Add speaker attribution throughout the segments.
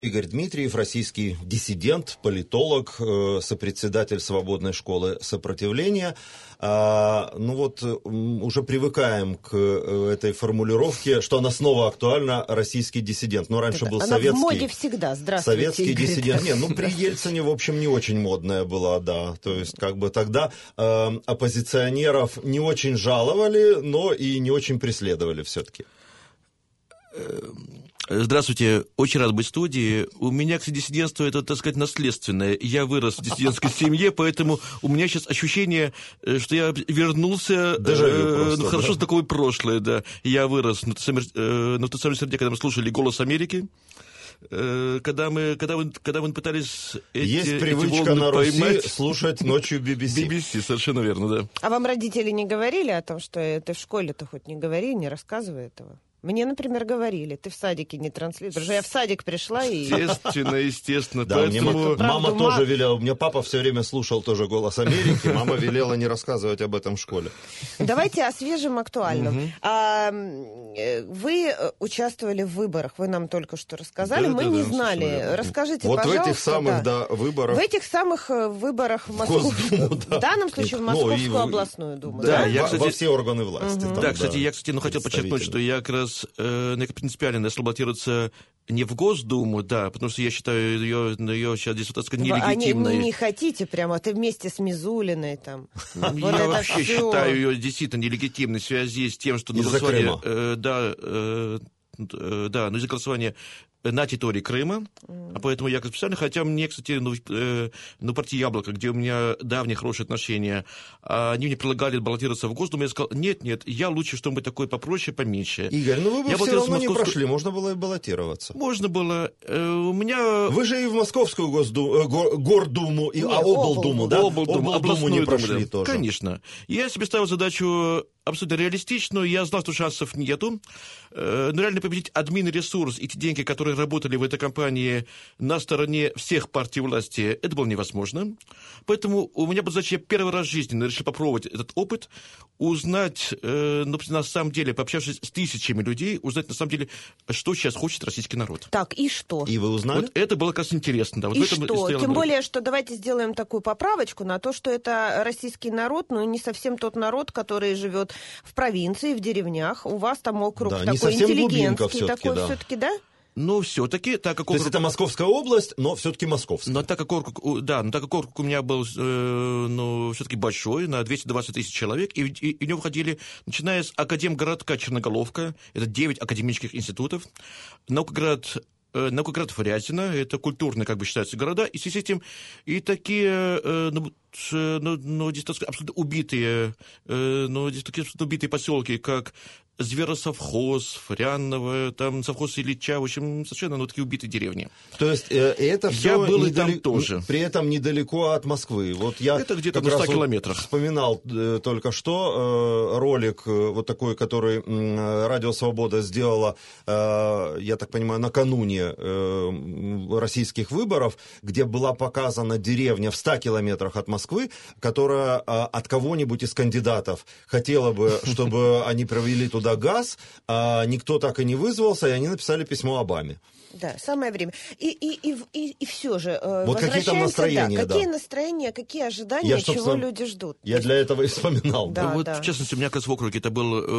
Speaker 1: Игорь Дмитриев, российский диссидент, политолог, сопредседатель Свободной школы сопротивления. Уже привыкаем к этой формулировке, что она снова актуальна, российский диссидент. Но раньше был советский.
Speaker 2: Она в моде всегда. Здравствуйте,
Speaker 1: советский
Speaker 2: Игорь.
Speaker 1: диссидент. При Ельцине, в общем, не очень модная была, да. То есть, тогда оппозиционеров не очень жаловали, но и не очень преследовали все-таки.
Speaker 3: Здравствуйте, очень рад быть в студии. У меня, кстати, диссидентство, это, так сказать, наследственное. Я вырос в диссидентской семье, поэтому у меня сейчас ощущение, что я вернулся хорошо знакомое прошлое, да. Я вырос на той самой среде, когда мы слушали «Голос Америки». Когда вы пытались
Speaker 1: есть привычка на Руси слушать ночью BBC.
Speaker 3: BBC, совершенно верно, да.
Speaker 2: А вам родители не говорили о том, что ты в школе-то хоть не говори, не рассказывай этого? Мне, например, говорили, ты в садике не транслируешь. Потому что я в садик пришла и...
Speaker 3: Естественно.
Speaker 1: Да, поэтому... мама тоже велела. У меня папа все время слушал тоже «Голос Америки». Мама велела не рассказывать об этом в школе.
Speaker 2: Давайте о свежем актуальном. Вы участвовали в выборах. Вы нам только что рассказали. Мы не знали. Расскажите, пожалуйста.
Speaker 1: Вот в этих самых, выборах.
Speaker 2: В этих самых выборах в Москву. В данном случае в Московскую областную думу.
Speaker 1: Да, во все органы власти.
Speaker 3: Да, кстати, я хотел подчеркнуть, что я как раз принципиально баллотироваться не в Госдуму, да, потому что я считаю ее сейчас здесь, так сказать, нелегитимной.
Speaker 2: Не хотите прямо, ты вместе с Мизулиной там.
Speaker 3: Я вообще считаю ее действительно нелегитимной в связи с тем, что
Speaker 1: из-за Крыма.
Speaker 3: Из-за голосования на территории Крыма, а поэтому я специально, хотя мне, кстати, партия «Яблоко», где у меня давние хорошие отношения, они мне предлагали баллотироваться в Госдуму, я сказал, нет, я лучше что-нибудь такое попроще, поменьше.
Speaker 1: Игорь, вы бы все равно не прошли, можно было и баллотироваться.
Speaker 3: Можно было. У меня...
Speaker 1: Вы же и в Московскую Гордуму, облдуму, да? Облдуму не прошли тоже.
Speaker 3: Конечно. Я себе ставил задачу абсолютно реалистичную, я знал, что шансов нету, но реально победить админ-ресурс и те деньги, которые работали в этой кампании на стороне всех партий власти, это было невозможно. Поэтому у меня была задача, я первый раз в жизни решил попробовать этот опыт, узнать, на самом деле, пообщавшись с тысячами людей, узнать, на самом деле, что сейчас хочет российский народ.
Speaker 2: Так, и что?
Speaker 1: И вы узнали?
Speaker 3: Вот это было, как раз, интересно. Да. Вот
Speaker 2: и что? Тем более, что давайте сделаем такую поправочку на то, что это российский народ, но не совсем тот народ, который живет в провинции, в деревнях. У вас там округ такой интеллигентский, такой все-таки, да?
Speaker 3: Ну, все-таки, так как...
Speaker 1: То есть это Московская область, но все-таки московская.
Speaker 3: Но так как округ у меня был, все-таки большой, на 220 тысяч человек, и в него входили, начиная с Академгородка Черноголовка, это 9 академических институтов, Наукоград Фрязино, это культурные, считаются, города, и в связи с этим и такие, абсолютно убитые, убитые поселки, как Зверосовхоз, Фряново, там совхоз Ильича, в общем, совершенно такие убитые деревни.
Speaker 1: То есть это все
Speaker 3: я был и там тоже.
Speaker 1: При этом недалеко от Москвы. Вот я
Speaker 3: это где-то на 100 километрах.
Speaker 1: Вспоминал только что ролик вот такой, который Радио Свобода сделала, я так понимаю, накануне российских выборов, где была показана деревня в 100 километрах от Москвы, которая от кого-нибудь из кандидатов хотела бы, чтобы они провели туда газ, а никто так и не вызвался, и они написали письмо Обаме.
Speaker 2: Да, самое время. И все же,
Speaker 1: вот какие там настроения,
Speaker 2: какие настроения, какие ожидания, чего люди ждут?
Speaker 1: Я для этого и вспоминал.
Speaker 3: Да, в частности, у меня в округе, это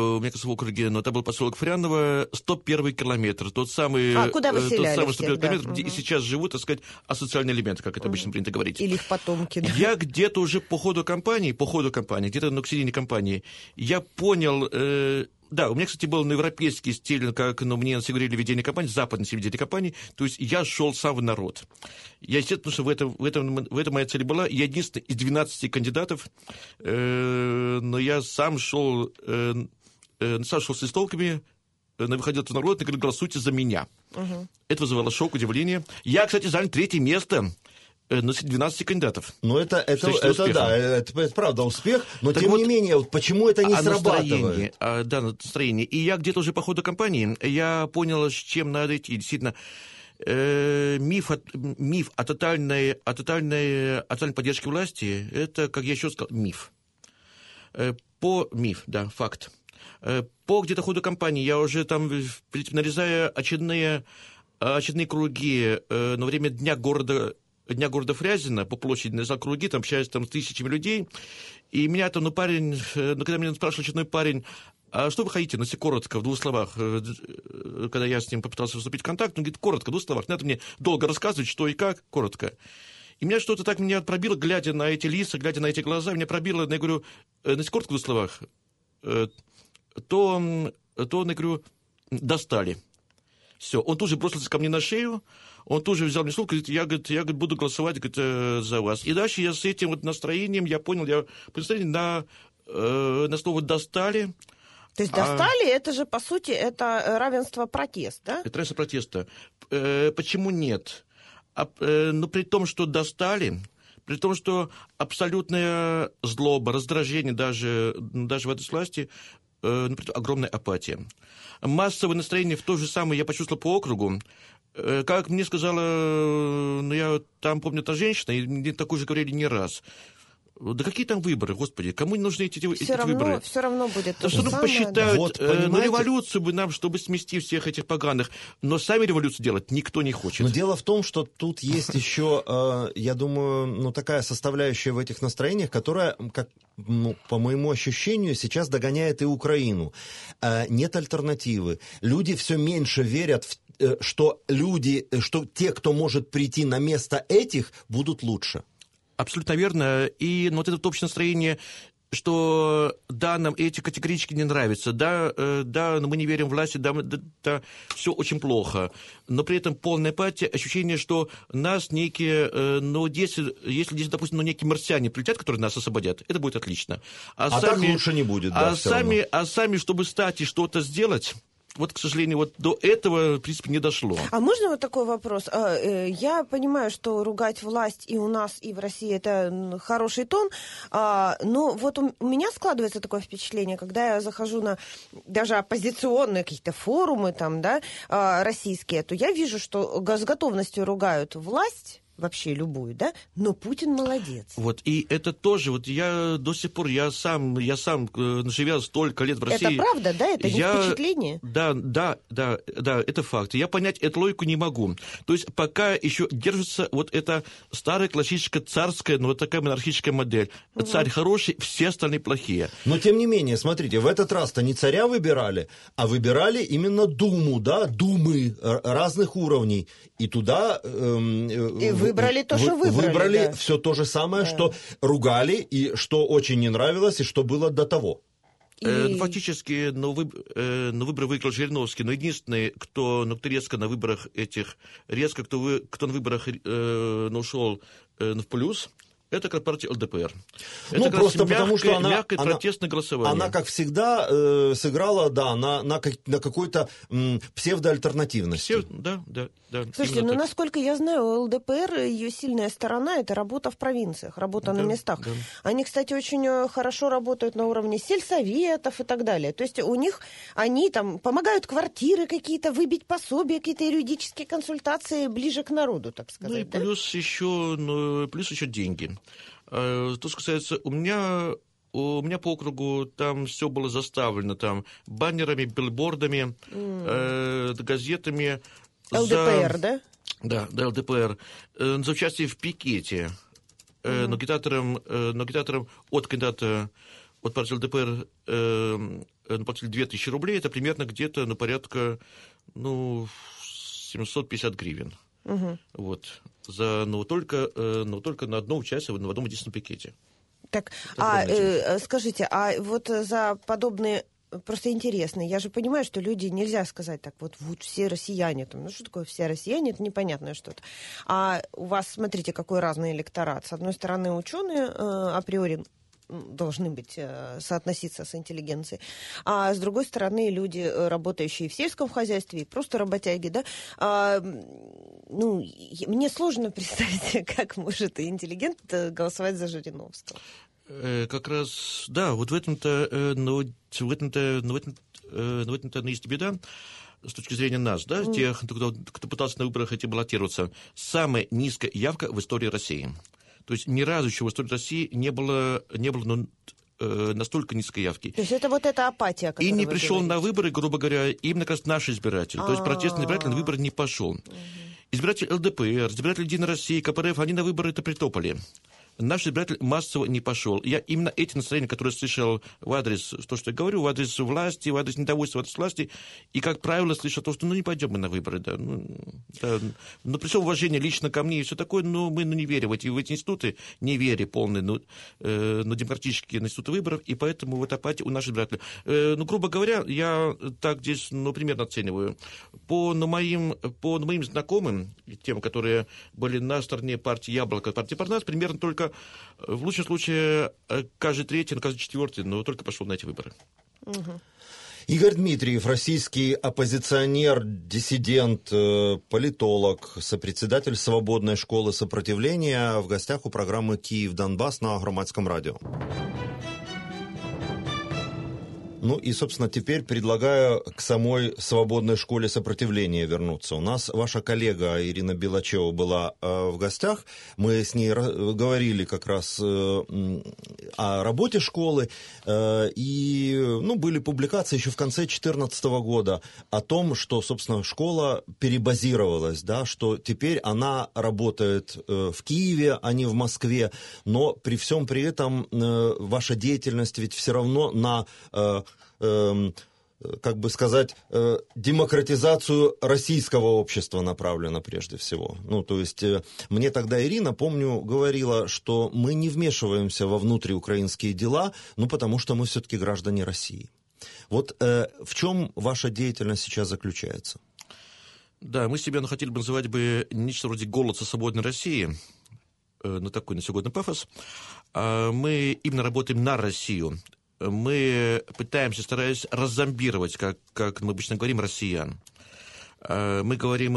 Speaker 3: был поселок Фряново, 101 километр, тот самый...
Speaker 2: куда вы селялись?
Speaker 3: Тот самый 101 километр, где и сейчас живут, так сказать, асоциальные элементы, как это обычно принято говорить.
Speaker 2: Или их потомки. Да.
Speaker 3: Я где-то уже по ходу кампании, где-то к середине кампании, я понял... Да, у меня, кстати, был европейский стиль, как мне говорили ведение кампании, западный стиль ведения кампании, то есть я шел сам в народ. Я, естественно, что в этом моя цель была. Я единственный из 12 кандидатов, но я сам шел с листовками, выходил в народ и говорил, голосуйте за меня. Угу. Это вызывало шок, удивление. Я, кстати, занял 3-е место на 12 кандидатов.
Speaker 1: Ну, это правда успех, но так тем не менее, почему это не срабатывает?
Speaker 3: Настроение. И я где-то уже по ходу кампании, я понял, с чем надо идти. Действительно, миф о тотальной поддержке власти, это, как я еще сказал, миф. Факт. По где-то ходу кампании я уже там, нарезая очередные очередные круги на время Дня города Фрязино по площади, нарезал круги, там общаюсь там, с тысячами людей, и меня там, когда меня спрашивал очередной парень, а что вы хотите, если коротко, в 2 словах, когда я с ним попытался вступить в контакт, он говорит, коротко, в 2 словах, не надо мне долго рассказывать, что и как, коротко. И меня что-то так меня пробило, глядя на эти лица, глядя на эти глаза, меня пробило, я говорю, если коротко, в 2 словах, то я говорю, достали. Все, он тут же бросился ко мне на шею, он тут же взял мне слово, говорит, я буду голосовать за вас. И дальше я с этим вот настроением, я понял, по настроению на слово «достали».
Speaker 2: То есть достали, это же, по сути, это равенство протест, да?
Speaker 3: Это равенство протеста. Почему нет? Но при том, что достали, при том, что абсолютная злоба, раздражение даже в этой власти, огромная апатия. Массовое настроение в то же самое я почувствовал по округу. Как мне сказала, я там помню, та женщина, и мне такое же говорили не раз. Да какие там выборы, господи, кому не нужны эти выборы?
Speaker 2: Все равно будет то
Speaker 3: же самое. Посчитают,
Speaker 1: вот,
Speaker 3: революцию бы нам, чтобы смести всех этих поганых, но сами революцию делать никто не хочет.
Speaker 1: Но дело в том, что тут есть еще, я думаю, такая составляющая в этих настроениях, которая, по моему ощущению, сейчас догоняет и Украину. Нет альтернативы. Люди все меньше верят что те, кто может прийти на место этих, будут лучше.
Speaker 3: Абсолютно верно. И вот это общее настроение, что да, нам эти категорически не нравятся, да, мы не верим власти, да, все очень плохо. Но при этом полная апатия, ощущение, что нас некие, если здесь, допустим, некие марсиане прилетят, которые нас освободят, это будет отлично.
Speaker 1: А так лучше не будет, да,
Speaker 3: сами, чтобы встать и что-то сделать... Вот, к сожалению, вот до этого, в принципе, не дошло.
Speaker 2: А можно вот такой вопрос? Я понимаю, что ругать власть и у нас, и в России это хороший тон, но вот у меня складывается такое впечатление, когда я захожу на даже оппозиционные какие-то форумы там, да, российские, то я вижу, что с готовностью ругают власть, вообще любую, да? Но Путин молодец.
Speaker 3: Вот, и это тоже, вот я до сих пор, я сам живя столько лет в России...
Speaker 2: Это правда, да? Это не впечатление?
Speaker 3: Да, это факт. Я понять эту логику не могу. То есть пока еще держится вот эта старая классическая царская, вот такая монархическая модель. Угу. Царь хороший, все остальные плохие.
Speaker 1: Но тем не менее, смотрите, в этот раз-то не царя выбирали, а выбирали именно Думу, да, думы разных уровней. И туда...
Speaker 2: Выбрали то, что выбрали.
Speaker 1: Выбрали
Speaker 2: да.
Speaker 1: все то же самое, что ругали, и что очень не нравилось, и что было до того.
Speaker 3: Фактически, выборы выиграл Жириновский, но единственный, кто резко на выборах кто на выборах ушел в плюс, это как партия ЛДПР. Это
Speaker 1: просто потому, что
Speaker 3: мягкое протестное голосование.
Speaker 1: Она, как всегда, сыграла, да, на какой-то псевдоальтернативности.
Speaker 3: Да.
Speaker 2: Слушайте, насколько я знаю, у ЛДПР ее сильная сторона – это работа в провинциях, работа на местах. Да. Они, кстати, очень хорошо работают на уровне сельсоветов и так далее. То есть у них они там помогают квартиры какие-то выбить, пособия, какие-то юридические консультации ближе к народу, так сказать.
Speaker 3: Ну и плюс еще деньги. Что касается у меня по округу там все было заставлено там баннерами, билбордами, газетами.
Speaker 2: ЛДПР, да?
Speaker 3: Да, ЛДПР. За участие в пикете. Но агитаторам от кандидата от партии ЛДПР платили 2000 рублей. Это примерно где-то порядка 750 гривен. Угу. Вот. Но только на одно участие в одном единственном пикете.
Speaker 2: Так, скажите, вот за подобные... Просто интересно, я же понимаю, что люди, нельзя сказать так, вот все россияне, что такое все россияне, это непонятное что-то. А у вас, смотрите, какой разный электорат. С одной стороны, ученые априори должны быть, соотноситься с интеллигенцией, а с другой стороны, люди, работающие в сельском хозяйстве, и просто работяги, да, мне сложно представить, как может интеллигент голосовать за Жириновского.
Speaker 3: Как раз, да, вот в этом-то есть беда, с точки зрения нас, да, тех, кто пытался на выборах баллотироваться. Самая низкая явка в истории России. То есть ни разу еще в истории России не было настолько низкой явки.
Speaker 2: То есть это вот эта апатия,
Speaker 3: и не пришел на выборы, грубо говоря, именно как раз наш избиратель. То есть протестный избиратель на выборы не пошел. Избиратели ЛДПР, избиратели Единой России, КПРФ, они на выборы это притопали. Наш избиратель массово не пошел. Я именно эти настроения, которые слышал в адрес, то, что я говорю, в адрес власти, в адрес недовольства, в адрес власти, и, как правило, слышал то, что не пойдем мы на выборы, да. Но при всем уважении лично ко мне и все такое, но мы не верим в эти институты, не верим полные, но демократические институты выборов, и поэтому вот апатия у наших избирателей. Грубо говоря, я так здесь, примерно оцениваю. По моим знакомым, тем, которые были на стороне партии «Яблоко», партии «Парнас», примерно только в лучшем случае каждый третий, каждый четвертый, но только пошел на эти выборы.
Speaker 2: Угу.
Speaker 1: Игорь Дмитриев, российский оппозиционер, диссидент, политолог, сопредседатель Свободной школы сопротивления, в гостях у программы «Киев-Донбасс» на Громадском радио. И, собственно, теперь предлагаю к самой Свободной школе сопротивления вернуться. У нас ваша коллега Ирина Белачева была в гостях. Мы с ней говорили как раз о работе школы. И были публикации еще в конце 2014 года о том, что, собственно, школа перебазировалась, да, что теперь она работает в Киеве, а не в Москве. Но при всем при этом ваша деятельность ведь все равно на... демократизацию российского общества направлена прежде всего. То есть мне тогда Ирина, помню, говорила, что мы не вмешиваемся во внутриукраинские дела, потому что мы все-таки граждане России. Вот в чем ваша деятельность сейчас заключается?
Speaker 3: Да, мы себя хотели бы называть нечто вроде «Голоса свободной России», такой на сегодня пафос. Мы именно работаем на Россию. Мы пытаемся, стараясь раззомбировать, как мы обычно говорим, россиян. Мы говорим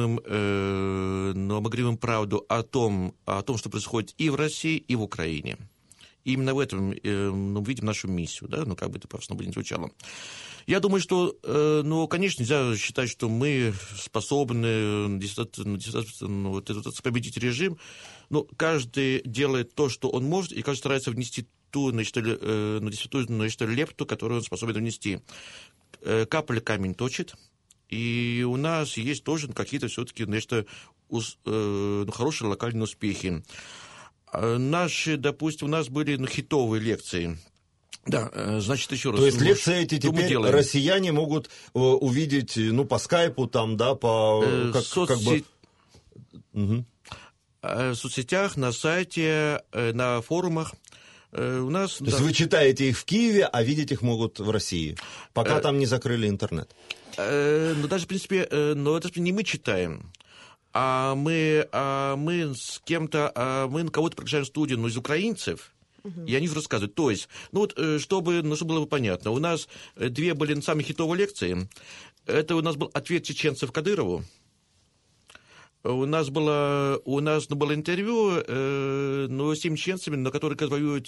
Speaker 3: им правду о том, что происходит и в России, и в Украине. И именно в этом мы видим нашу миссию, да, как бы это просто не звучало. Я думаю, что, конечно, нельзя считать, что мы способны победить режим, но каждый делает то, что он может, и каждый старается внести ту лепту, которую он способен внести. Капля камень точит, и у нас есть тоже какие-то все-таки хорошие локальные успехи. Допустим, у нас были хитовые лекции. Да, значит, еще раз.
Speaker 1: То есть лекции эти теперь россияне могут увидеть, по скайпу, там, да,
Speaker 3: в соцсетях, на сайте, на форумах. У нас,
Speaker 1: То есть вы читаете их в Киеве, а видеть их могут в России, пока там не закрыли интернет.
Speaker 3: Даже, в принципе, это не мы читаем, а мы с кем-то, мы на кого-то приглашаем в студию, из украинцев, и они рассказывают. То есть, чтобы было бы понятно, у нас две были самые хитовые лекции. Это у нас был ответ чеченцев Кадырову. У нас было интервью с теми чеченцами, которые воюют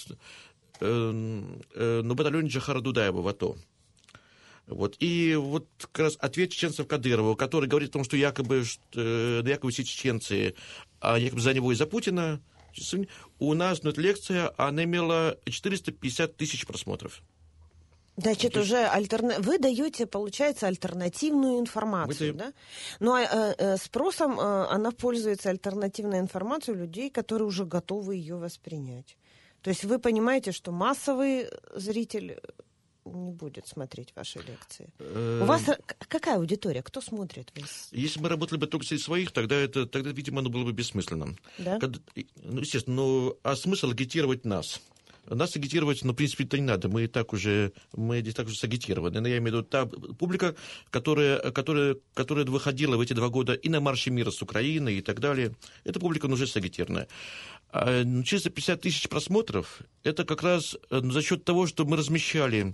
Speaker 3: на батальоне Джохара Дудаева в АТО. И как раз ответ чеченцев Кадырова, который говорит о том, что якобы все чеченцы, а якобы за него и за Путина. У нас эта лекция, она имела 450 тысяч просмотров.
Speaker 2: Значит, уже вы даете, получается, альтернативную информацию, да? Спросом она пользуется альтернативной информацией у людей, которые уже готовы ее воспринять. То есть вы понимаете, что массовый зритель не будет смотреть ваши лекции. У вас какая аудитория? Кто смотрит вас?
Speaker 3: Если мы работали бы только среди своих, тогда, видимо, оно было бы бессмысленным.
Speaker 2: Да?
Speaker 3: Естественно, а смысл агитировать нас? Нас агитировать, в принципе, это не надо. Мы так уже сагитированы. Я имею в виду та публика, которая выходила в эти 2 года и на марше мира с Украины и так далее. Эта публика уже сагитированная. 450 тысяч просмотров – это как раз за счет того, что мы размещали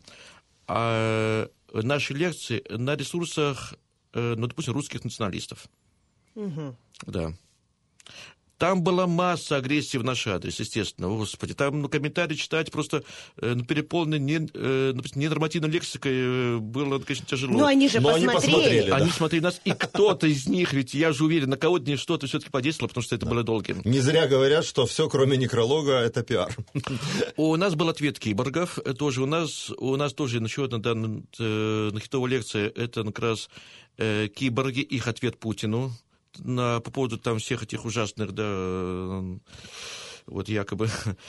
Speaker 3: наши лекции на ресурсах, допустим, русских националистов.
Speaker 2: Угу.
Speaker 3: Да. Там была масса агрессии в наш адрес, естественно. Господи, там комментарии читать просто переполнены ненормативной лексикой было, конечно, тяжело.
Speaker 2: Но они же посмотрели.
Speaker 3: Они смотрели нас, и кто-то из них, ведь я же уверен, на кого-то что-то все-таки подействовало, потому что это было долгим.
Speaker 1: Не зря говорят, что все, кроме некролога, это пиар.
Speaker 3: У нас был ответ киборгов. Тоже у нас тоже еще одна хитовая лекция, это как раз киборги, их ответ Путину. По поводу там всех этих ужасных, вот якобы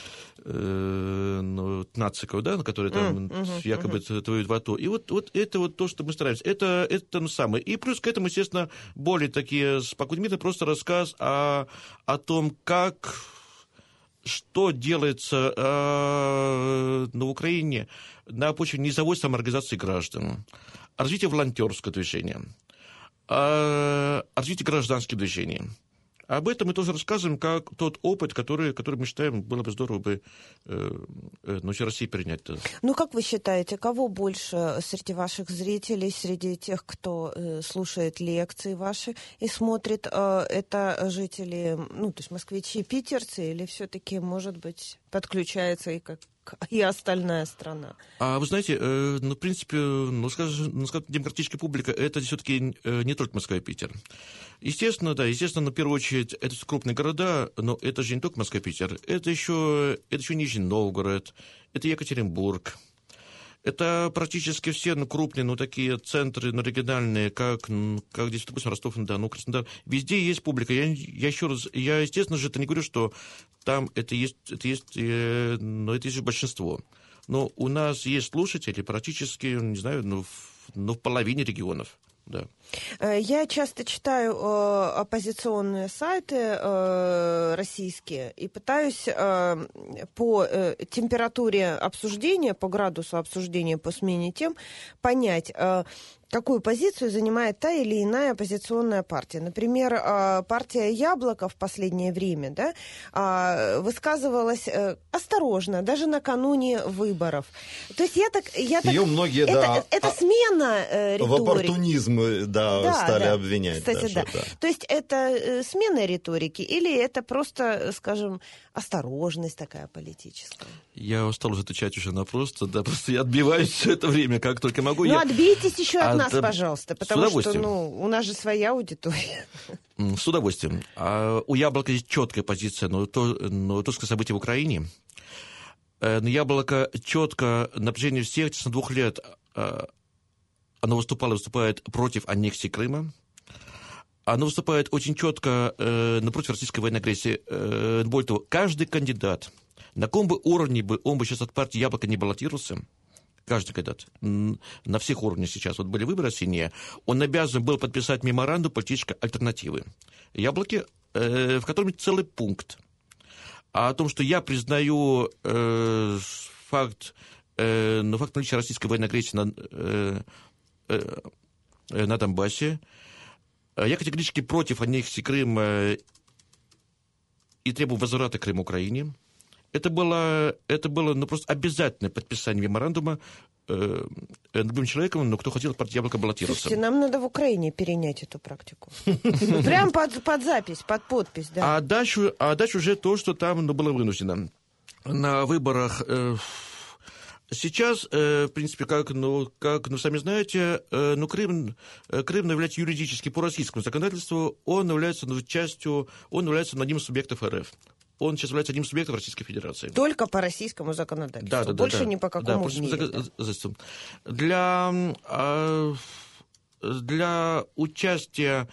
Speaker 3: нациков, которые там якобы твоют в АТО. И вот это вот то, что мы стараемся. Это самое. И плюс к этому, естественно, более такие спокойные, просто рассказ о том, что делается на Украине на почве низовой самоорганизации граждан, развитие волонтерского движения, развитие гражданских движений. Об этом мы тоже рассказываем, как тот опыт, который мы считаем, было бы здорово бы России перенять.
Speaker 2: Ну, как вы считаете, кого больше среди ваших зрителей, среди тех, кто слушает лекции ваши и смотрит, это жители, то есть москвичи, питерцы, или все-таки, может быть, подключается и остальная страна?
Speaker 3: Вы знаете, в принципе, скажем, демократическая публика, это все-таки не только Москва и Питер. Естественно, в первую очередь, это крупные города, но это же не только Москва и Питер, это еще Нижний Новгород, это Екатеринбург. Это практически все крупные, такие центры, региональные, как здесь, допустим, Ростов-на-Дону, Краснодар. Везде есть публика. Я еще раз, естественно же, это не говорю, что там это есть большинство. Но у нас есть слушатели практически, не знаю, в половине регионов. Да.
Speaker 2: Я часто читаю оппозиционные сайты российские и пытаюсь по температуре обсуждения, по градусу обсуждения, по смене тем понять, какую позицию занимает та или иная оппозиционная партия. Например, партия «Яблоко» в последнее время высказывалась осторожно, даже накануне выборов. То есть
Speaker 1: ее многие,
Speaker 2: это смена риторики.
Speaker 1: В оппортунизм, стали обвинять.
Speaker 2: Кстати, да. То есть это смена риторики или это просто, скажем, осторожность такая политическая?
Speaker 3: Я устал уже отвечать уже на просто я отбиваюсь все это время, как только могу.
Speaker 2: Отбейтесь еще от нас, пожалуйста, потому что у нас же своя аудитория.
Speaker 3: С удовольствием. У «Яблока» есть четкая позиция, но то, что события в Украине. «Яблоко» четко на протяжении всех 2 лет оно выступает против аннексии Крыма. Оно выступает очень четко против российской военной агрессии. Более того, каждый кандидат, на каком бы уровне он бы сейчас от партии «Яблоко» не баллотировался, каждый кандидат, на всех уровнях сейчас, были выборы осенние, он обязан был подписать меморандум политической альтернативы «Яблоки», в котором есть целый пункт о том, что я признаю факт наличия российской военной агрессии на Донбассе. Я категорически против аннексии Крыма и требую возврата Крыма Украине. Это было просто обязательное подписание меморандума любым человеком, кто хотел от партии «Яблоко» баллотироваться.
Speaker 2: Слушайте, нам надо в Украине перенять эту практику. Прям под запись, под подпись, да.
Speaker 3: А дальше уже то, что там было вынуждено. На выборах... Сейчас, в принципе, как сами знаете, Крым является юридически по российскому законодательству, он является одним из субъектов РФ. Он сейчас является одним из субъектов Российской Федерации.
Speaker 2: Только по российскому законодательству? Больше ни по какому в мире?
Speaker 3: Для участия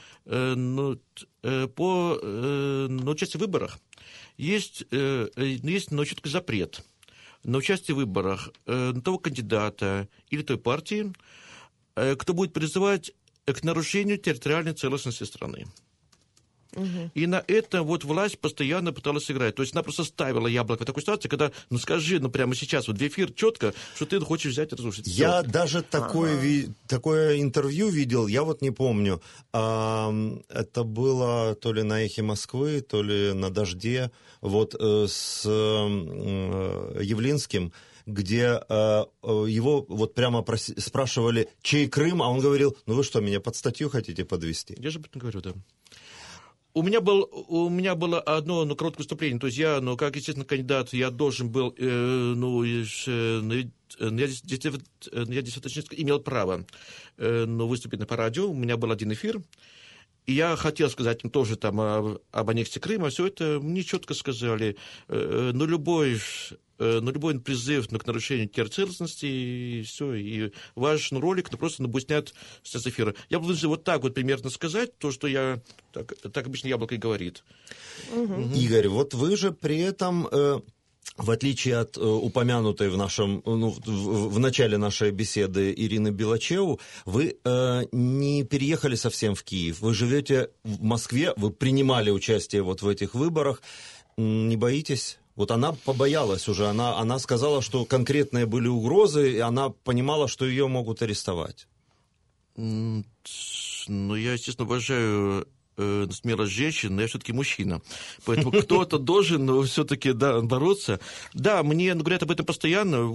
Speaker 3: участия в выборах есть четкий запрет на участие в выборах того кандидата или той партии, кто будет призывать к нарушению территориальной целостности страны. Угу. И на это власть постоянно пыталась играть. То есть она просто ставила «Яблоко» в такую ситуацию, когда, скажи, прямо сейчас, в эфир четко, что ты хочешь взять и разрушить.
Speaker 1: Я даже такое интервью видел, я не помню. Это было то ли на «Эхе Москвы», то ли на «Дожде», с Явлинским, где его прямо спрашивали, чей Крым, а он говорил, вы что, меня под статью хотите подвести?
Speaker 3: Я же об этом говорю, да. У меня было одно короткое выступление. То есть я, как естественно кандидат, я должен был, я действительно имел право выступить по радио. У меня был один эфир. И я хотел сказать им тоже там об аннексии Крыма. Все это мне четко сказали. Но любой призыв к нарушению территориальности, и все. И ваш ролик просто будет снят с эфира. Я бы вынужден вот так вот примерно сказать, то, что я... Так обычно Яблоко и говорит.
Speaker 1: Игорь, вот вы же при этом... В отличие от упомянутой в начале нашей беседы Ирины Белачеву, вы не переехали совсем в Киев. Вы живете в Москве, вы принимали участие вот в этих выборах. Не боитесь? Вот она побоялась уже, она сказала, что конкретные были угрозы, и она понимала, что ее могут арестовать.
Speaker 3: Я, естественно, уважаю... смелость женщин, но я все-таки мужчина. Поэтому кто-то должен все-таки бороться. Да, мне говорят об этом постоянно.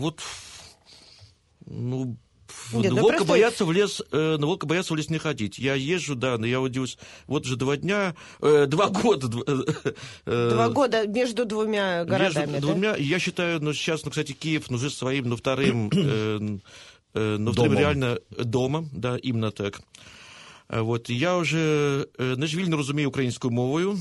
Speaker 3: Волка боятся в лес не ходить. Я езжу, но я удивлюсь. Вот уже 2 года.
Speaker 2: 2 года между двумя городами,
Speaker 3: между двумя. Я считаю, сейчас, кстати, Киев уже своим, вторым реально домом, да, именно так. Вот, я уже вільно розумію українською мовою.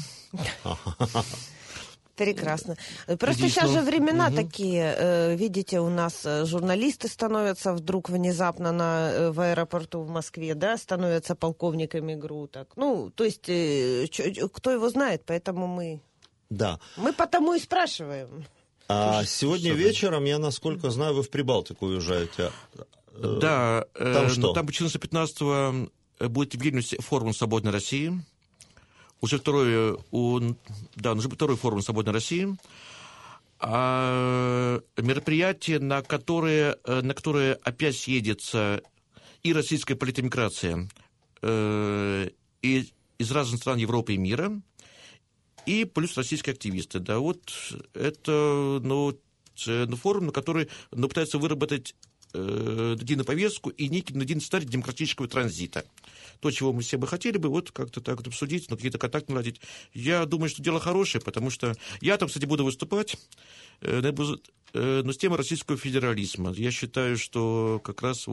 Speaker 2: Прекрасно. Просто сейчас же времена такие, видите, у нас журналисты становятся вдруг внезапно в аэропорту в Москве, да, становятся полковниками ГРУ. Так. То есть, кто его знает, поэтому мы потому и спрашиваем.
Speaker 1: А сегодня вечером, я, насколько знаю, вы в Прибалтику уезжаете.
Speaker 3: Да,
Speaker 1: там что?
Speaker 3: Там 14-15 будет в Вильнюсе форум «Свободной России». Уже второй форум «Свободной России». Мероприятие, на которое опять съедется и российская политэмиграция из разных стран Европы и мира, и плюс российские активисты. Да, вот это форум, на который пытается выработать единую повестку и некий один стадий демократического транзита. То, чего мы все бы хотели бы, вот как-то так вот обсудить, какие-то контакты наладить. Я думаю, что дело хорошее, потому что я там, кстати, буду выступать, но с темой российского федерализма. Я считаю, что как раз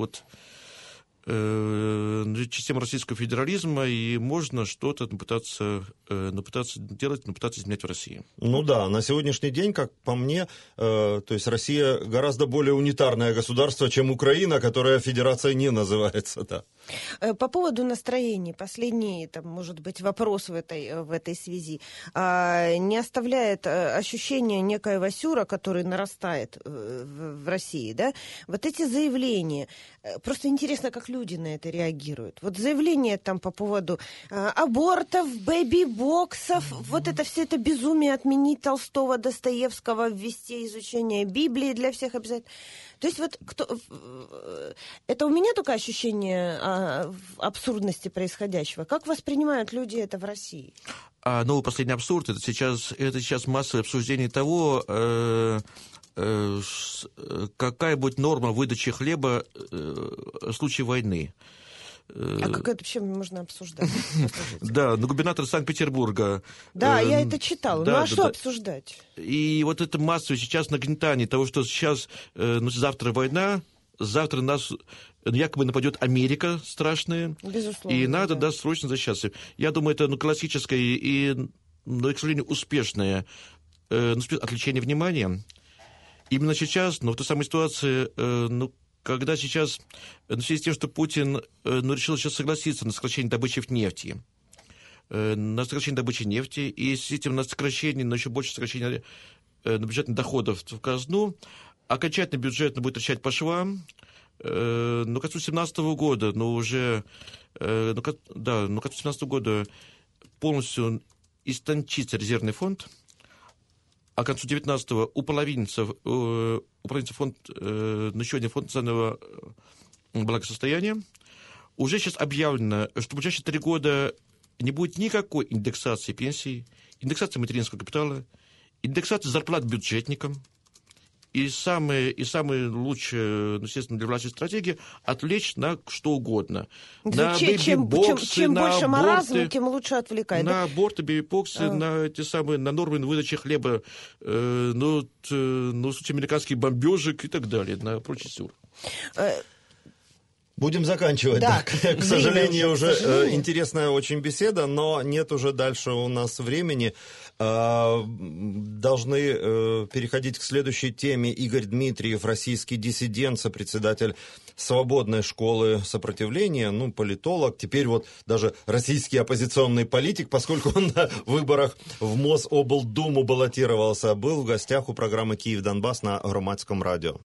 Speaker 3: система российского федерализма, и можно что-то пытаться делать, пытаться изменять в России.
Speaker 1: На сегодняшний день, как по мне, то есть Россия гораздо более унитарное государство, чем Украина, которая федерацией не называется, да.
Speaker 2: По поводу настроений, последний, может быть, вопрос в этой связи. Не оставляет ощущение некоего сюра, который нарастает в России, да? Вот эти заявления, просто интересно, как люди на это реагируют. Вот заявления по поводу абортов, бэби-боксов, вот это все это безумие отменить Толстого, Достоевского, ввести изучение Библии для всех обязательно. То есть это у меня только ощущение абсурдности происходящего. Как воспринимают люди это в России?
Speaker 3: Последний абсурд, это сейчас массовое обсуждение того, какая будет норма выдачи хлеба в случае войны.
Speaker 2: А как это вообще можно обсуждать?
Speaker 3: Да, губернатор Санкт-Петербурга.
Speaker 2: Да, я это читала. Что обсуждать?
Speaker 3: И вот это массовое сейчас нагнетание того, что сейчас, завтра война, завтра нас якобы нападет Америка страшная.
Speaker 2: Безусловно.
Speaker 3: И надо, срочно защищаться. Я думаю, это классическое и, к сожалению, успешное отвлечение внимания. Именно сейчас, в той самой ситуации, когда сейчас, в связи с тем, что Путин решил сейчас согласиться на сокращение добычи нефти, и с этим на сокращение, но еще больше сокращение бюджетных доходов в казну, окончательно бюджет будет трещать по швам, к концу 2017 года, к концу 2017 года полностью истончится резервный фонд, а к концу 19-го уполовинится фонд, еще один фонд национального благосостояния. Уже сейчас объявлено, что в ближайшие 3 года не будет никакой индексации пенсий, индексации материнского капитала, индексации зарплат бюджетникам И самая лучшая, естественно, для власти стратегия — отвлечь на что угодно. На бэби-боксы,
Speaker 2: чем больше маразма, тем лучше отвлекать.
Speaker 3: На аборты, бэби-боксы, на нормы выдачи хлеба, суть американских бомбежек и так далее, на прочий сюр.
Speaker 1: Будем заканчивать.
Speaker 2: Да,
Speaker 1: к сожалению, уже интересная очень беседа, но нет уже дальше у нас времени. Должны переходить к следующей теме. Игорь Дмитриев, российский диссидент, сопредседатель Свободной школы сопротивления, политолог, теперь вот даже российский оппозиционный политик, поскольку он на выборах в Мособлдуму баллотировался, был в гостях у программы «Киев-Донбасс» на Громадском радио.